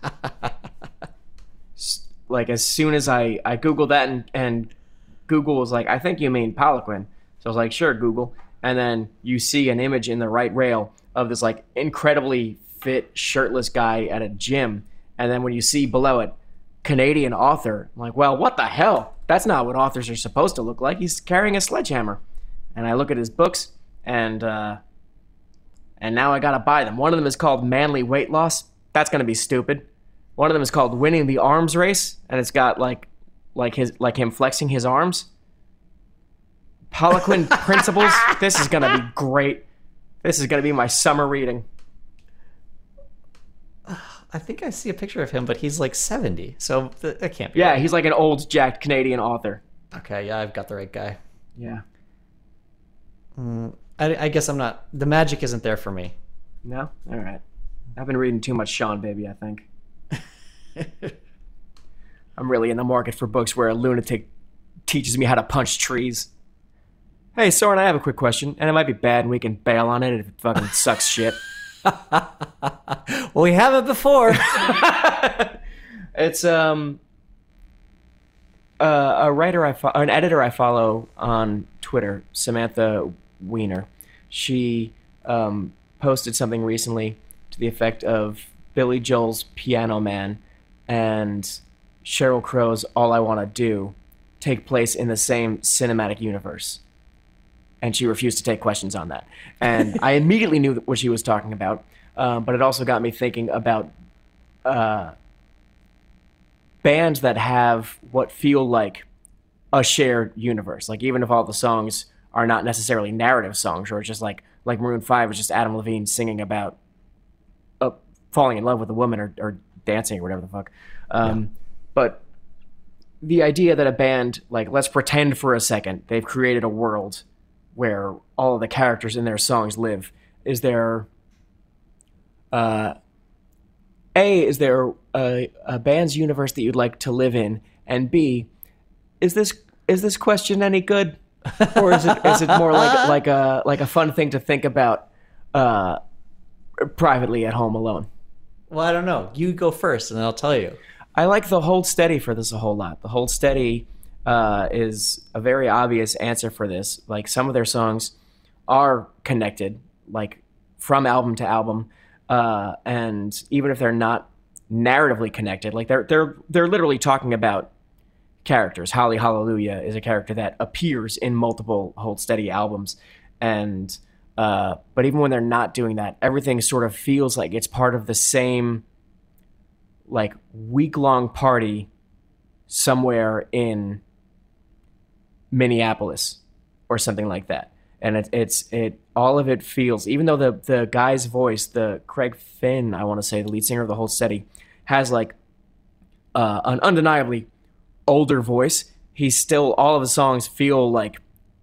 like as soon as I I googled that and and Google was like, I think you mean Poliquin. So I was like, sure, Google. And then you see an image in the right rail of this like incredibly fit shirtless guy at a gym, and then when you see below it Canadian author, I'm like, well, what the hell? That's not what authors are supposed to look like. He's carrying a sledgehammer. And I look at his books, and uh, and now I gotta buy them. One of them is called Manly Weight Loss. That's gonna be stupid. One of them is called Winning the Arms Race, and it's got like like his like him flexing his arms. Poliquin Principles. This is gonna be great. This is gonna be my summer reading. I think I see a picture of him, but he's like seventy, so th- that can't be. Yeah, right. he's like an old jacked Canadian author. Okay, yeah, I've got the right guy. Yeah. Mm, I, I guess I'm not. The magic isn't there for me. No? All right. I've been reading too much Sean Baby, I think. I'm really in the market for books where a lunatic teaches me how to punch trees. Hey, Soren, I have a quick question, and it might be bad, and we can bail on it if it fucking sucks shit. Well, we haven't before. It's um uh, a writer I fo- an editor I follow on Twitter, Samantha Weiner. She um, posted something recently to the effect of Billy Joel's Piano Man and Sheryl Crow's All I Want to Do take place in the same cinematic universe. And she refused to take questions on that. And I immediately knew what she was talking about, um, but it also got me thinking about uh, bands that have what feel like a shared universe. Like even if all the songs are not necessarily narrative songs, or it's just like like Maroon five is just Adam Levine singing about uh, falling in love with a woman or, or dancing or whatever the fuck. Um, yeah. But the idea that a band, like, let's pretend for a second they've created a world where all of the characters in their songs live. Is there, uh, A, is there a, a band's universe that you'd like to live in? And B, is this is this question any good? Or is it is it more like like a like a fun thing to think about uh, privately at home alone? Well, I don't know. You go first, and I'll tell you. I like the Hold Steady for this a whole lot. The Hold Steady uh, is a very obvious answer for this. Like, some of their songs are connected, like from album to album, uh, and even if they're not narratively connected, like they're they're they're literally talking about characters. Holly Hallelujah is a character that appears in multiple Hold Steady albums, and uh, but even when they're not doing that, everything sort of feels like it's part of the same, like, week-long party somewhere in Minneapolis or something like that. And it, it's it all of it feels, even though the the guy's voice, the Craig Finn, I want to say, the lead singer of the Hold Steady, has like uh, an undeniably older voice, he's still, all of his songs feel like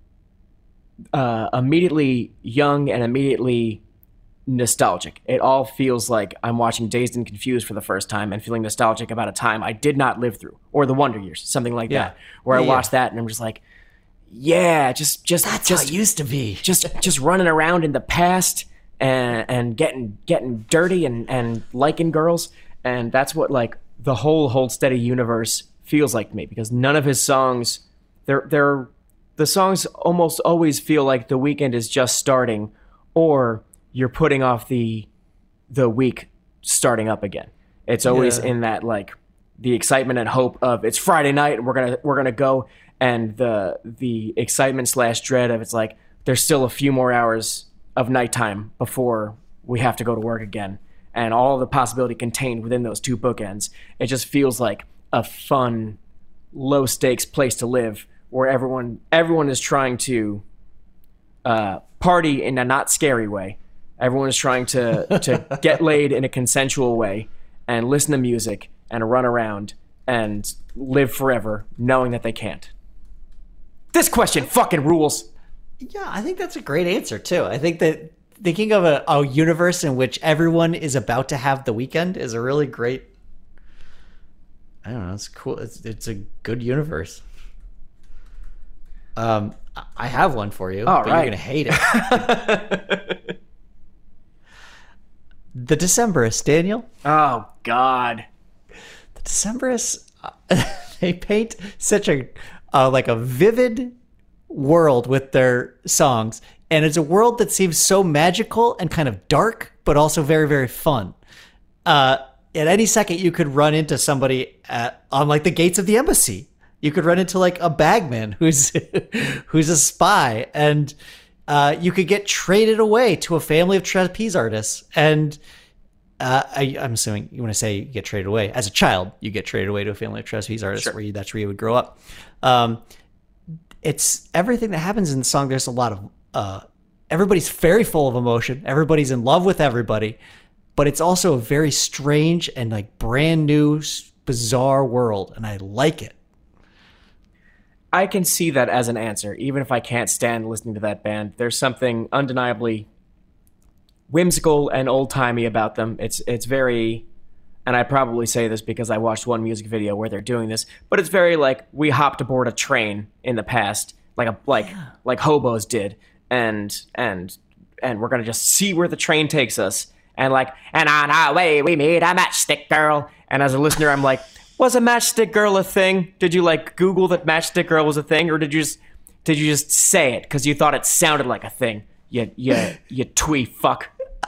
uh, immediately young and immediately nostalgic. It all feels like I'm watching Dazed and Confused for the first time and feeling nostalgic about a time I did not live through, or The Wonder Years, something like Yeah. that, where Yeah, I watched that and I'm just like, yeah, just just That's just how it used to be. just just running around in the past and and getting getting dirty and and liking girls. And that's what, like, the whole Hold Steady universe feels like to me, because none of his songs, they're they're the songs almost always feel like the weekend is just starting, or you're putting off the the week starting up again. It's always Yeah. in that, like, the excitement and hope of it's Friday night and we're gonna we're gonna go and the the excitement slash dread of it's like there's still a few more hours of nighttime before we have to go to work again, and all of the possibility contained within those two bookends. It just feels like a fun, low stakes place to live, where everyone everyone is trying to uh, party in a not scary way. Everyone is trying to to get laid in a consensual way and listen to music and run around and live forever knowing that they can't. This question fucking rules. Yeah, I think that's a great answer too. I think that thinking of a, a universe in which everyone is about to have the weekend is a really great, I don't know, it's cool. It's, it's a good universe. Um, I have one for you, All but right. you're going to hate it. The Decemberists, Daniel. Oh, God. The Decemberists, uh, they paint such a, uh, like a vivid world with their songs. And it's a world that seems so magical and kind of dark, but also very, very fun. Uh, at any second, you could run into somebody at, on like the gates of the embassy. You could run into like a bagman who's who's a spy, and uh, you could get traded away to a family of trapeze artists. And uh, I, I'm assuming you want to say you get traded away as a child. You get traded away to a family of trapeze artists, Sure. where you, that's where you would grow up. Um, it's everything that happens in the song. There's a lot of uh, everybody's very full of emotion. Everybody's in love with everybody, but it's also a very strange and like brand new, bizarre world, and I like it. I can see that as an answer, even if I can't stand listening to that band. There's something undeniably whimsical and old-timey about them. It's it's very, and I probably say this because I watched one music video where they're doing this, but it's very like we hopped aboard a train in the past, like a like yeah. like hobos did, and and and we're gonna just see where the train takes us, and like and on our way we meet a matchstick girl, and as a listener I'm like, was a matchstick girl a thing? Did you like Google that matchstick girl was a thing, or did you just did you just say it because you thought it sounded like a thing? You you you twee fuck.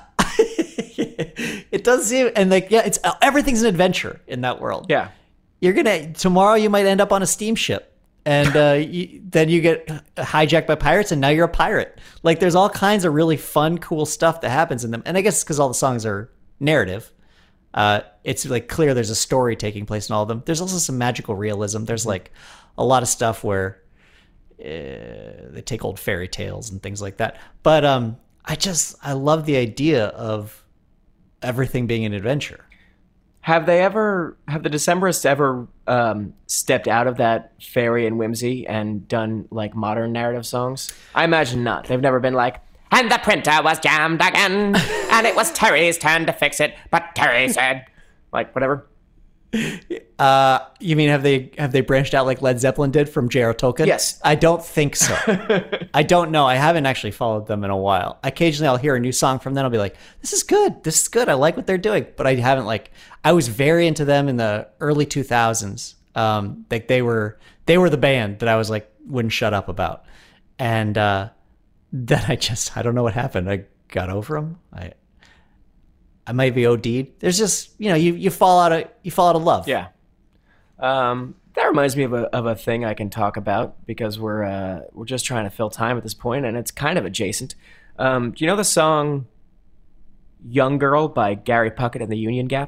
It does seem, and like yeah, it's everything's an adventure in that world. Yeah, you're gonna tomorrow you might end up on a steamship, and uh, you, then you get hijacked by pirates, and now you're a pirate. Like there's all kinds of really fun, cool stuff that happens in them, and I guess it's because all the songs are narrative. Uh, it's like clear there's a story taking place in all of them. There's also some magical realism. There's like a lot of stuff where uh, they take old fairy tales and things like that. But um, I just I love the idea of everything being an adventure. Have they ever, have the Decemberists ever um, stepped out of that fairy and whimsy and done like modern narrative songs? I imagine not. They've never been like, and the printer was jammed again, and it was Terry's turn to fix it, but Terry said, like whatever. Uh, you mean have they have they branched out like Led Zeppelin did from J R. Tolkien? Yes. I don't think so. I don't know. I haven't actually followed them in a while. Occasionally I'll hear a new song from them. I'll be like, this is good. This is good. I like what they're doing. But I haven't like, I was very into them in the early two thousands. Um, like they were, they were the band that I was like, wouldn't shut up about. And uh, then I just, I don't know what happened. I got over them. I, I might be O D'd. There's just, you know, you, you fall out of you fall out of love. Yeah. Um, that reminds me of a of a thing I can talk about because we're uh, we're just trying to fill time at this point, and it's kind of adjacent. Um, do you know the song "Young Girl" by Gary Puckett and the Union Gap?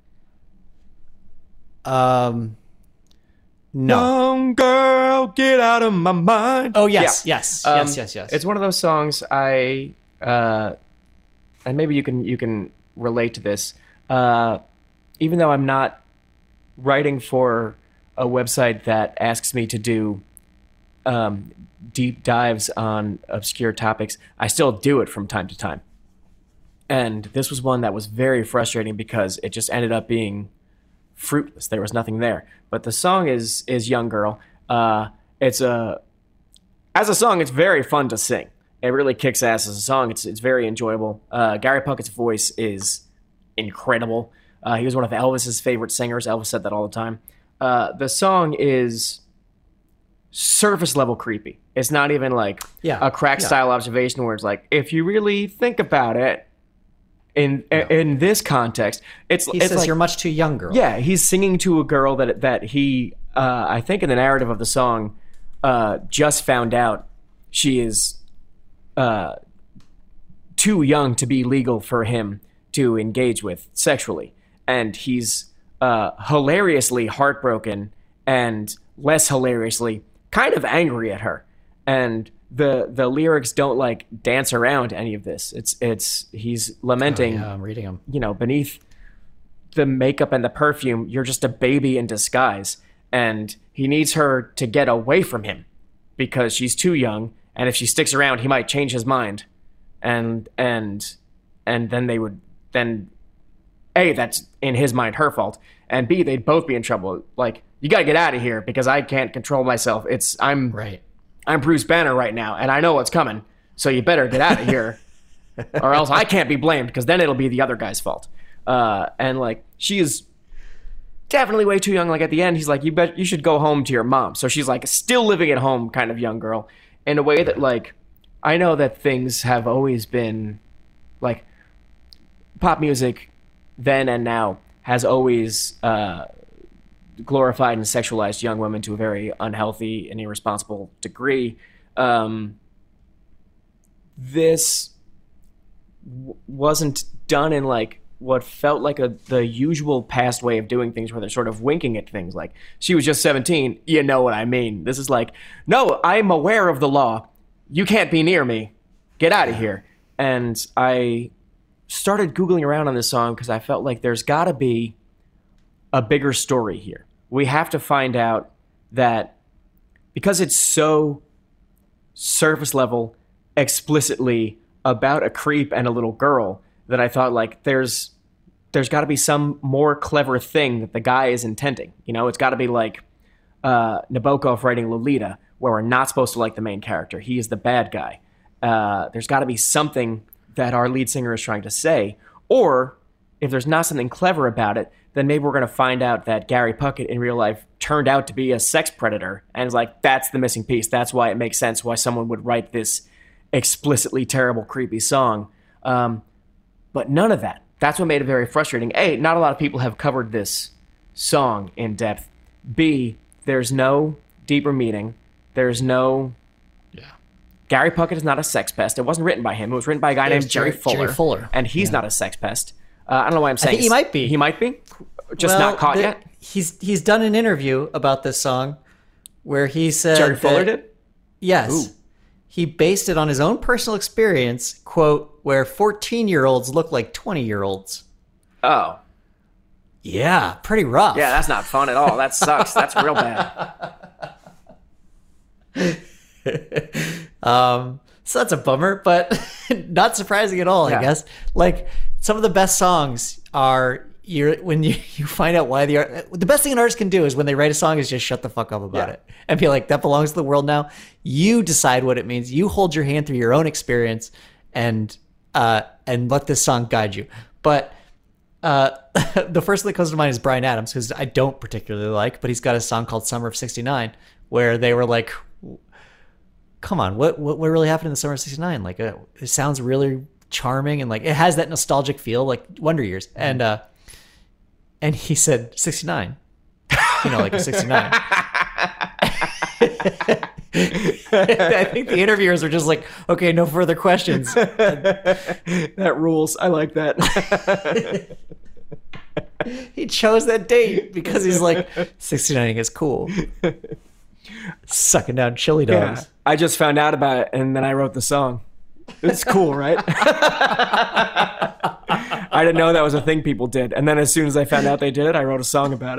Um, no. Young girl, get out of my mind. Oh yes, Yeah. yes, Um, yes, yes, yes. It's one of those songs I, uh, and maybe you can you can relate to this. Uh, even though I'm not writing for a website that asks me to do um, deep dives on obscure topics, I still do it from time to time. And this was one that was very frustrating because it just ended up being fruitless. There was nothing there. But the song is is Young Girl. Uh, it's a as a song, it's very fun to sing. It really kicks ass as a song. It's it's very enjoyable. Uh, Gary Puckett's voice is incredible. Uh, he was one of Elvis's favorite singers. Elvis said that all the time. Uh, the song is surface level creepy. It's not even like Yeah, a crack yeah. style observation where it's like, if you really think about it, in No. in this context, it's he it's says like, you're much too young, girl. yeah, he's singing to a girl that that he, uh, I think in the narrative of the song, uh, just found out she is uh, too young to be legal for him to engage with sexually. And he's uh, hilariously heartbroken and less hilariously kind of angry at her. And the the lyrics don't like dance around any of this. It's it's he's lamenting. Oh, yeah, I'm reading them. You know, beneath the makeup and the perfume, you're just a baby in disguise. And he needs her to get away from him because she's too young. And if she sticks around, he might change his mind. And and and then they would then A, that's in his mind her fault, and B, they'd both be in trouble. Like, you got to get out of here because I can't control myself. It's I'm right. I'm Bruce Banner right now, and I know what's coming. So you better get out of here, or else I can't be blamed because then it'll be the other guy's fault. Uh, and like, she is definitely way too young. Like at the end, he's like, "You bet you should go home to your mom." So she's like still living at home, kind of young girl, in a way that like I know that things have always been like pop music then and now has always uh, glorified and sexualized young women to a very unhealthy and irresponsible degree. Um, this w- wasn't done in like what felt like a the usual past way of doing things where they're sort of winking at things like, she was just seventeen, you know what I mean. This is like, no, I'm aware of the law. You can't be near me. Get out of here. And I started Googling around on this song because I felt like there's got to be a bigger story here. We have to find out that because it's so surface level, explicitly about a creep and a little girl, that I thought like there's there's got to be some more clever thing that the guy is intending. You know, it's got to be like uh, Nabokov writing Lolita, where we're not supposed to like the main character. He is the bad guy. Uh, there's got to be something that our lead singer is trying to say. Or if there's not something clever about it, then maybe we're going to find out that Gary Puckett in real life turned out to be a sex predator. And it's like, that's the missing piece. That's why it makes sense why someone would write this explicitly terrible, creepy song. Um, but none of that. That's what made it very frustrating. A, not a lot of people have covered this song in depth. B, there's no deeper meaning. There's no... Gary Puckett is not a sex pest. It wasn't written by him. It was written by a guy named Jerry, Jerry Fuller. Jerry Fuller. And he's yeah. not a sex pest. Uh, I don't know why I'm saying I think he might be. He might be? Just well, not caught the, yet? He's he's done an interview about this song where he said Jerry that, Fuller did? Yes. Ooh. He based it on his own personal experience, quote, where fourteen-year-olds look like twenty-year-olds. Oh. Yeah, pretty rough. Yeah, that's not fun at all. That sucks. That's real bad. um, so that's a bummer, but not surprising at all, yeah. I guess. Like, some of the best songs are you're when you, you find out why the art, the best thing an artist can do is when they write a song is just shut the fuck up about yeah. it and be like, that belongs to the world now. You decide what it means. You hold your hand through your own experience and uh and let this song guide you. But uh the first thing that comes to mind is Bryan Adams, because I don't particularly like, but he's got a song called Summer of sixty-nine where they were like, come on, what what, what really happened in the summer of sixty-nine? Like, uh, it sounds really charming and like it has that nostalgic feel, like Wonder Years. Mm-hmm. And uh, and he said sixty-nine, you know, like a sixty-nine. I think the interviewers were just like, okay, no further questions. That rules. I like that. He chose that date because he's like, sixty-nine is cool. Sucking down chili dogs. Yeah, I just found out about it and then I wrote the song. It's cool, right? I didn't know that was a thing people did. And then as soon as I found out they did it, I wrote a song about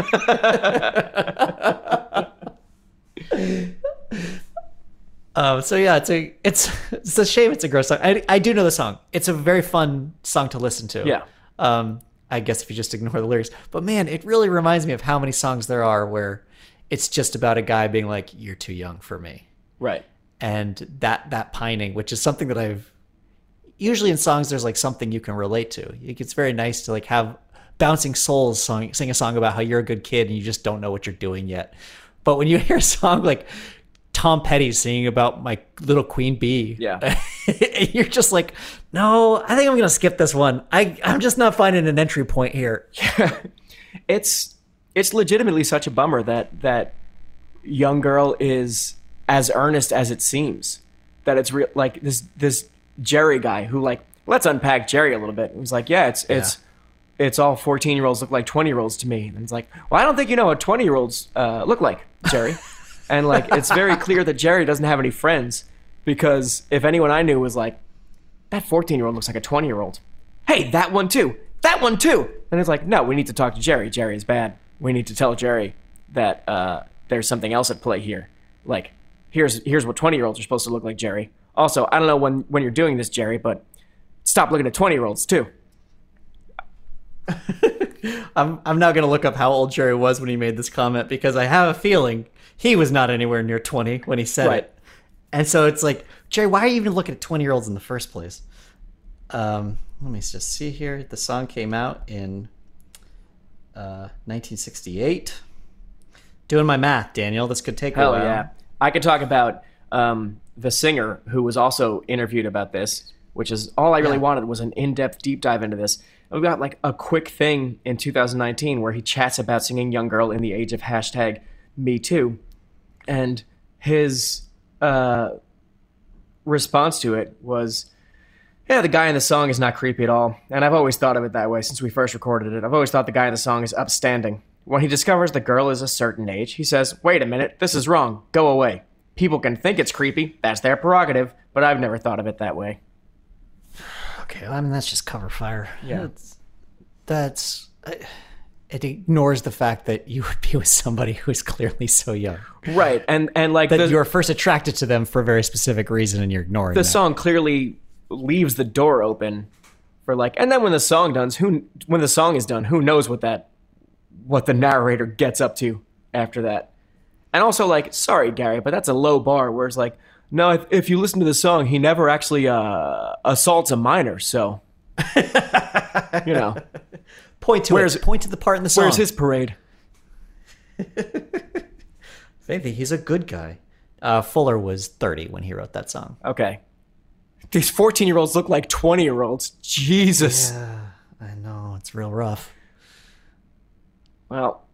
it. um, so yeah, it's a it's it's a shame it's a gross song. I, I do know the song. It's a very fun song to listen to. Yeah. Um, I guess if you just ignore the lyrics. But man, it really reminds me of how many songs there are where it's just about a guy being like, you're too young for me. Right. And that that pining, which is something that I've usually in songs, there's like something you can relate to. It's very nice to like have bouncing souls song, sing a song about how you're a good kid and you just don't know what you're doing yet. But when you hear a song like Tom Petty singing about my little queen bee, yeah, you're just like, no, I think I'm gonna skip this one. I I'm just not finding an entry point here. Yeah. It's it's legitimately such a bummer that that young girl is as earnest as it seems. That it's real, like this this Jerry guy who like let's unpack Jerry a little bit. He was like, yeah, it's yeah. it's it's all fourteen year olds look like twenty year olds to me. And it's like, well, I don't think you know what twenty year olds uh, look like, Jerry. And like it's very clear that Jerry doesn't have any friends because if anyone I knew was like, that fourteen year old looks like a twenty year old. Hey, that one too. That one too. And it's like, no, we need to talk to Jerry. Jerry is bad. We need to tell Jerry that uh, there's something else at play here. Like, here's here's what twenty year olds are supposed to look like, Jerry. Also, I don't know when, when you're doing this, Jerry, but stop looking at twenty year olds too. I'm I'm now gonna look up how old Jerry was when he made this comment because I have a feeling he was not anywhere near twenty when he said right. it. And so it's like, Jerry, why are you even looking at twenty year olds in the first place? Um, let me just see here. The song came out in uh, nineteen sixty-eight. Doing my math, Daniel. This could take a Hell while. yeah. I could talk about um, the singer who was also interviewed about this, which is all I really yeah. wanted was an in-depth deep dive into this. And we got like a quick thing in two thousand nineteen where he chats about singing Young Girl in the age of hashtag Me Too. And his uh, response to it was, yeah, the guy in the song is not creepy at all. And I've always thought of it that way since we first recorded it. I've always thought the guy in the song is upstanding. When he discovers the girl is a certain age, he says, wait a minute, this is wrong. Go away. People can think it's creepy. That's their prerogative. But I've never thought of it that way. Okay, well, I mean, that's just cover fire. Yeah. That's, that's it ignores the fact that you would be with somebody who is clearly so young. Right. And, and like that the, you were first attracted to them for a very specific reason and you're ignoring the that. song clearly leaves the door open for like, and then when the song done, who when the song is done, who knows what that what the narrator gets up to after that. And also like, sorry, Gary, but that's a low bar where it's like, no, if, if you listen to the song, he never actually uh, assaults a minor, so, you know. Point to where's, it. Point to the part in the song. Where's his parade? Maybe he's a good guy. Uh, Fuller was thirty when he wrote that song. Okay. These fourteen-year-olds look like twenty-year-olds. Jesus. Yeah, I know. It's real rough. Well,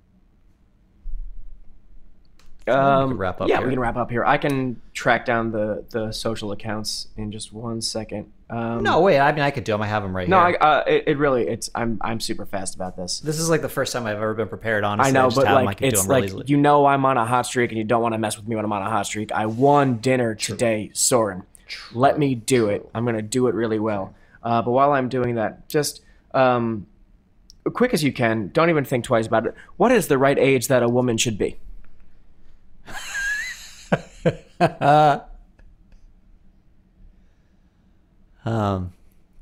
um, we can wrap up yeah, here. we can wrap up here. I can track down the, the social accounts in just one second. Um, no, wait. I mean, I could do them. I have them right no, here. No, uh, it, it really, it's. I'm I'm super fast about this. This is like the first time I've ever been prepared. Honestly, I know, I just but have like them. I can it's do them really like easily. You know, I'm on a hot streak, and you don't want to mess with me when I'm on a hot streak. I won dinner True. today, Soren. True. Let me do it. I'm gonna do it really well. Uh, but while I'm doing that, just. Um, quick as you can, don't even think twice about it. What is the right age that a woman should be? um,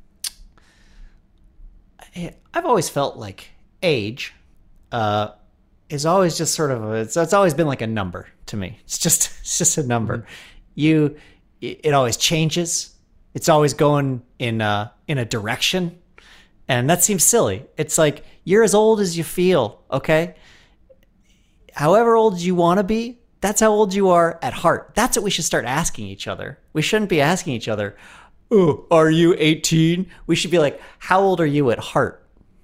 I've always felt like age uh, is always just sort of a, it's, it's always been like a number to me. It's just it's just a number. Mm-hmm. You it always changes. It's always going in a, in a direction. And that seems silly. It's like, you're as old as you feel, okay? However old you want to be, that's how old you are at heart. That's what we should start asking each other. We shouldn't be asking each other, oh, are you eighteen? We should be like, how old are you at heart?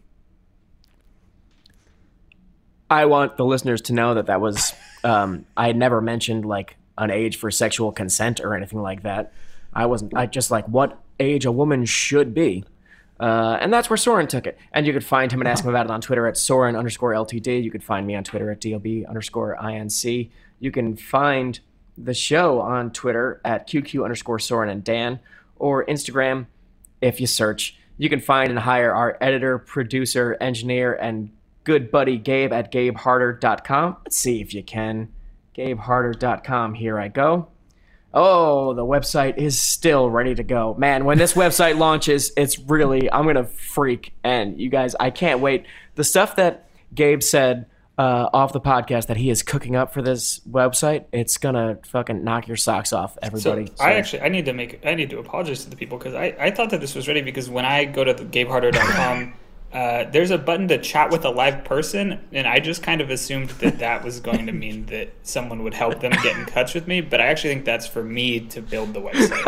I want the listeners to know that that was, um, I had never mentioned like an age for sexual consent or anything like that. I wasn't, I just like what age a woman should be. Uh, and that's where Soren took it. And you could find him and ask him about it on Twitter at Soren underscore L T D. You could find me on Twitter at D L B underscore I N C. You can find the show on Twitter at Q Q underscore Soren and Dan, or Instagram if you search. You can find and hire our editor, producer, engineer, and good buddy Gabe at gabe harder dot com. Let's see if you can. gabe harder dot com. Here I go. Oh, the website is still ready to go. Man, when this website launches, it's really, I'm going to freak. And you guys, I can't wait. The stuff that Gabe said uh, off the podcast that he is cooking up for this website, it's going to fucking knock your socks off, everybody. So, so I actually, I need to make, I need to apologize to the people because I, I thought that this was ready because when I go to gabe harder dot com, Uh, there's a button to chat with a live person, and I just kind of assumed that that was going to mean that someone would help them get in touch with me, but I actually think that's for me to build the website.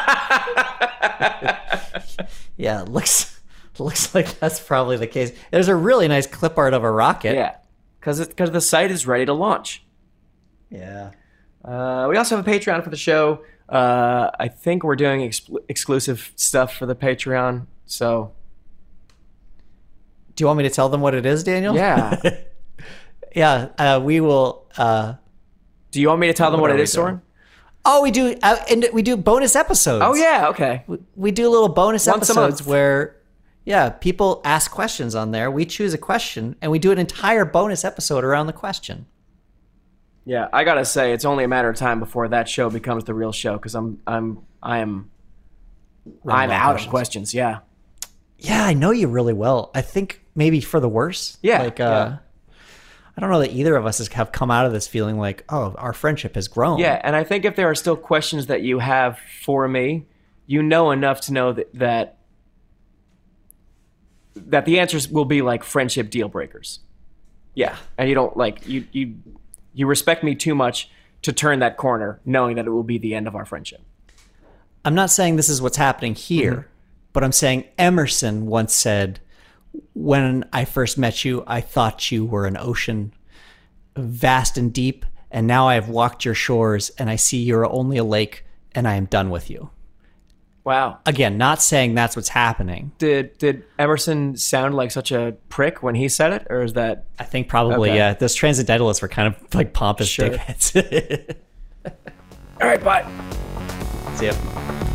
Yeah, it looks looks like that's probably the case. There's a really nice clip art of a rocket. Yeah, because because the site is ready to launch. Yeah. Uh, we also have a Patreon for the show. Uh, I think we're doing ex- exclusive stuff for the Patreon. So, do you want me to tell them what it is, Daniel? yeah. yeah, uh, we will. Uh, do you want me to tell them what, what it is, doing? Soren? Oh, we do, uh, and we do bonus episodes. Oh yeah, okay. We, we do little bonus Once a episodes month. where, yeah, people ask questions on there. We choose a question, and we do an entire bonus episode around the question. Yeah, I gotta say, it's only a matter of time before that show becomes the real show because I'm, I'm, I am, Running I'm out of out questions. of questions. Yeah. Yeah, I know you really well. I think maybe for the worse. Yeah, Like, uh, yeah. I don't know that either of us has, have come out of this feeling like, oh, our friendship has grown. Yeah, and I think if there are still questions that you have for me, you know enough to know that that, that the answers will be like friendship deal breakers. Yeah, and you don't like you you you respect me too much to turn that corner, knowing that it will be the end of our friendship. I'm not saying this is what's happening here, Mm-hmm. but I'm saying Emerson once said, when I first met you, I thought you were an ocean, vast and deep, and now I have walked your shores, and I see you're only a lake, and I am done with you. Wow. Again, not saying that's what's happening. Did did Emerson sound like such a prick when he said it, or is that I think probably, Okay. yeah. Those transcendentalists were kind of like pompous Sure. dickheads. all right? Bye. See ya.